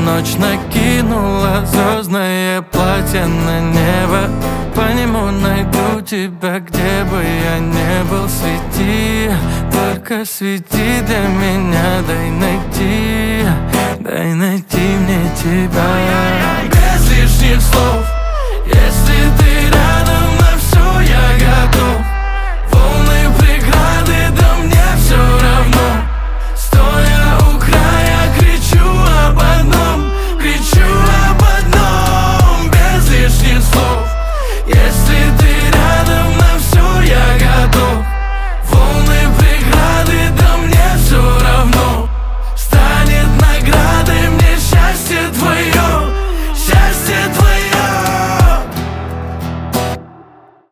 ночь накинула звездное платье на небо. По нему найду тебя, где бы я не был. Свети, только свети для меня. Дай найти мне тебя. Без лишних слов, если